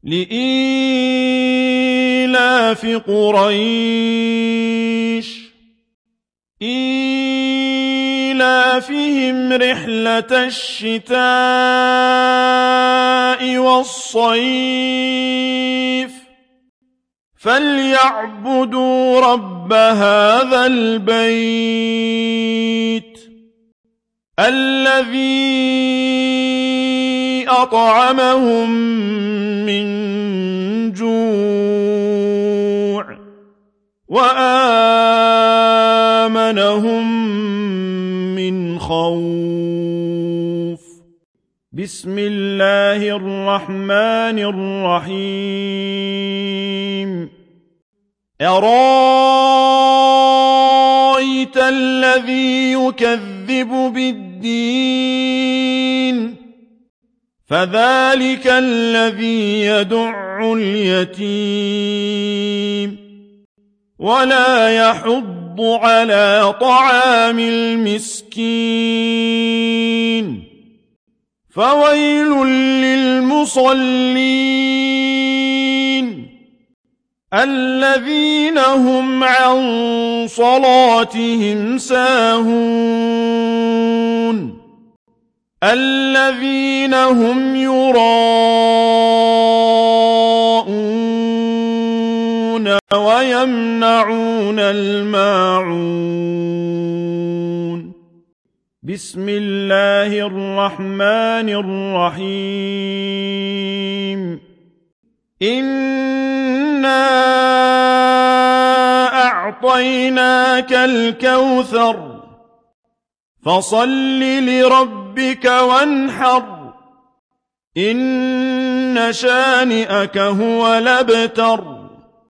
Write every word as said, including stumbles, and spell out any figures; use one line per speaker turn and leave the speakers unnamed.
لإيلاف قريش إيلافهم رحلة الشتاء والصيف فليعبدوا رب هذا البيت الذي أطعمهم من جوع وآمنهم من خوف. بسم الله الرحمن الرحيم. أرأيت الذي يكذب بالدين فذلك الذي يدع اليتيم ولا يحض على طعام المسكين فويل للمصلين الذين هم عن صلاتهم ساهون الذين هم يراءون ويمنعون الماعون. بسم الله الرحمن الرحيم. إنا أعطيناك الكوثر فصل لربك وانحر إن شانئك هو الأبتر.